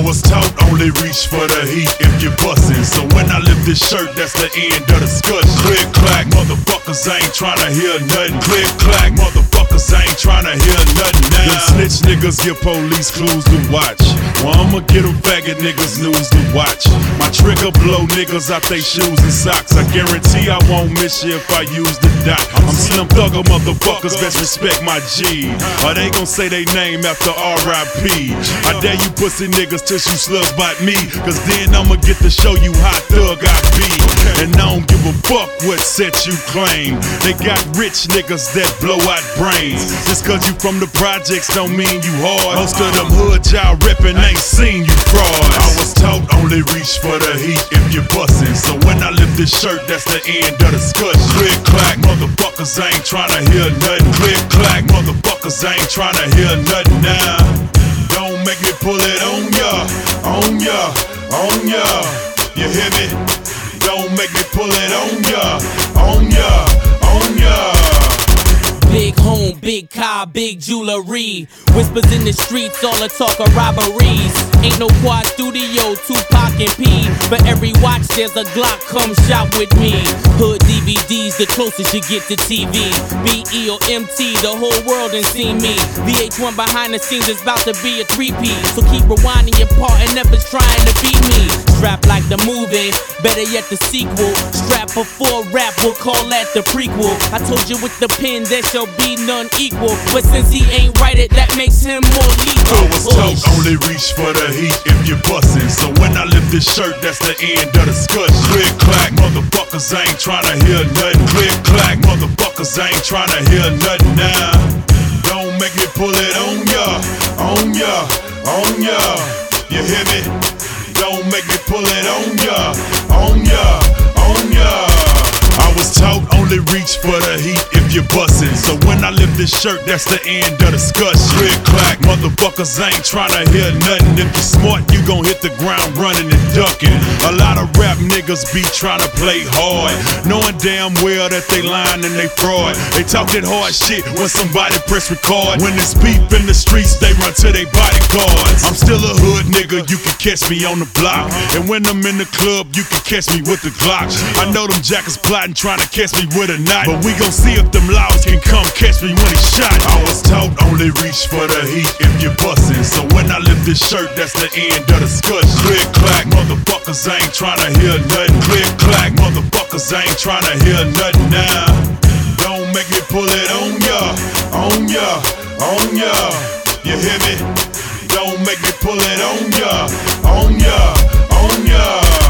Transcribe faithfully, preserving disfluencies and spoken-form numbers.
was taught only reach for the heat if you're bustin'. So when I lift this shirt, that's the end of the discussion. Click clack, motherfuckers ain't tryna hear nothing. Click clack, motherfuckers ain't tryna hear nothing now. Them snitch niggas give police clues to watch. Well, I'ma get them faggot niggas news to watch. My trigger blow niggas out they shoes and socks. I guarantee I won't miss you if I use the dot. I'm Slim Thugger, motherfuckers, best respect my G. Or they gon' say they name after R I P I dare you pussy niggas till you slugs bite me, cause then I'ma get to show you how thug I be. And I don't give a fuck what set you claim. They got rich niggas that blow out brains. Just cause you from the projects don't mean you hard. Most of them hood y'all reppin' ain't seen you frauds. I was taught only reach for the heat if you're bustin'. So when I lift this shirt, that's the end of the discussion. Click clack, motherfuckers ain't tryna hear nothing. Click clack, motherfuckers ain't tryna hear nothing now. Don't make me pull it on ya, on ya, on ya. You hear me? Don't make me pull it on ya, on ya, on ya. Big home, big car, big jewelry. Whispers in the streets, all the talk of robberies. Ain't no quad studio, Tupac and P. For every watch there's a Glock, come shop with me. Hood D V Ds, the closest you get to T V. B E or M T, the whole world done seen me. V H one behind the scenes is about to be a three-peat. So keep rewinding your part and never trying to beat me. Strapped like the movie, better yet the sequel. Strapped before rap, we'll call that the prequel. I told you with the pen there shall be none equal, but since he ain't write it, that makes him more lethal. I was taught only reach for the heat if you're bustin'. So when I lift this shirt, that's the end of the discussion. Click clack, motherfuckers ain't tryna hear nothing. Click clack, motherfuckers ain't tryna hear nothing now. Don't make me pull it on ya, on ya, on ya. You hear me? Don't make me pull it on ya, on ya, on ya. I was taught only reach for the heat if you're bustin'. So when I lift this shirt, that's the end of the discussion. Click clack, motherfuckers ain't tryna hear nothing. If you're smart, you gon' hit the ground running and ducking. A lot of rap niggas be tryna play hard, knowing damn well that they lying and they fraud. They talk that hard shit when somebody press record. When it's beef in the streets, they run to they bodyguards. I'm still a hood nigga, you can catch me on the block. And when I'm in the club, you can catch me with the Glock. I know them jackers plotting, trying to catch me with a knife, but we gon' see if them laws can come catch me when he shot. I was taught only reach for the heat if you're bustin'. So when I lift this shirt, that's the end of the discussion. Click clack, motherfuckers ain't tryna hear nothing. Click clack, motherfuckers ain't tryna hear nothing now. Don't make me pull it on ya, on ya, on ya. You hear me? Don't make me pull it on ya, on ya, on ya.